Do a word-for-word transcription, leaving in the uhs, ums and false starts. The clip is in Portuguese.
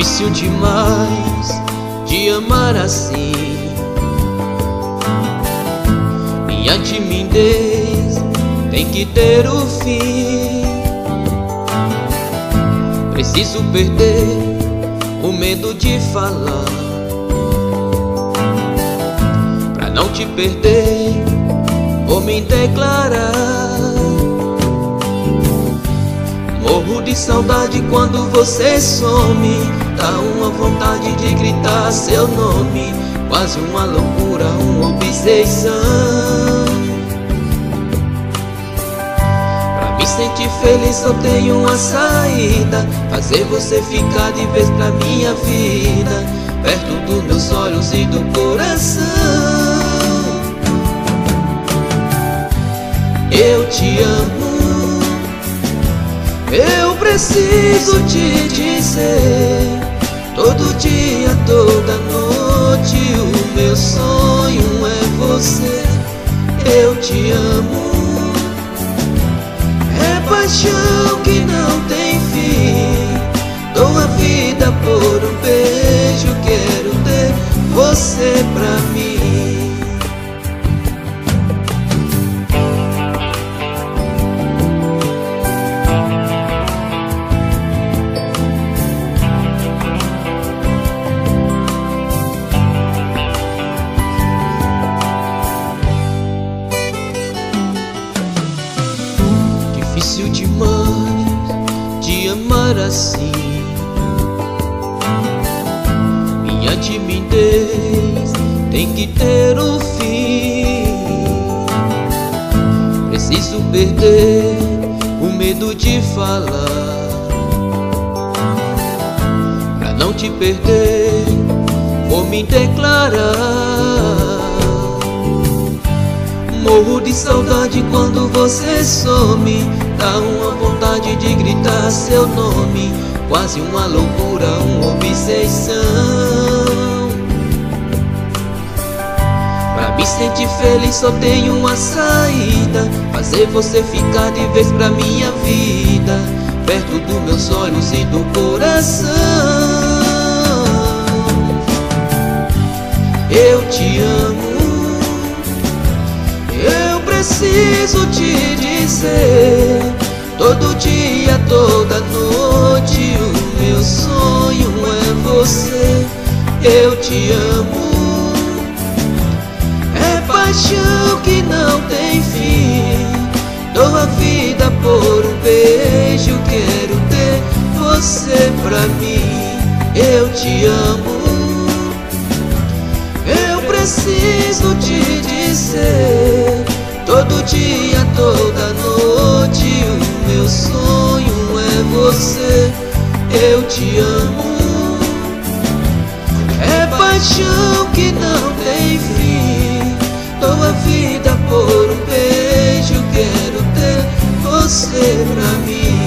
Difícil demais de amar assim. Minha timidez tem que ter o fim. Preciso perder o medo de falar, pra não te perder, vou me declarar. Morro de saudade quando você some, dá uma vontade de gritar seu nome, quase uma loucura, uma obsessão. Pra me sentir feliz só tenho uma saída, fazer você ficar de vez pra minha vida, perto dos meus olhos e do coração. Eu te amo, eu preciso te dizer, todo dia, toda noite, o meu sonho é você. Eu te amo, é paixão que não tem fim, dou a vida por um beijo, quero ter você pra mim. Difícil demais de amar assim. Minha timidez tem que ter um fim. Preciso perder o medo de falar, pra não te perder, vou me declarar. Morro de saudade quando você some, dá uma vontade de gritar seu nome, quase uma loucura, uma obsessão. Pra me sentir feliz só tenho uma saída, fazer você ficar de vez pra minha vida, perto dos meus olhos e do coração. Eu te amo, eu preciso te dizer, todo dia, toda noite, o meu sonho é você. Eu te amo, é paixão que não tem fim, dou a vida por um beijo, quero ter você pra mim. Eu te amo, eu preciso te dizer, todo dia, toda noite, o meu sonho é você. Eu te amo, é paixão que não tem fim, dou a vida por um beijo, quero ter você pra mim.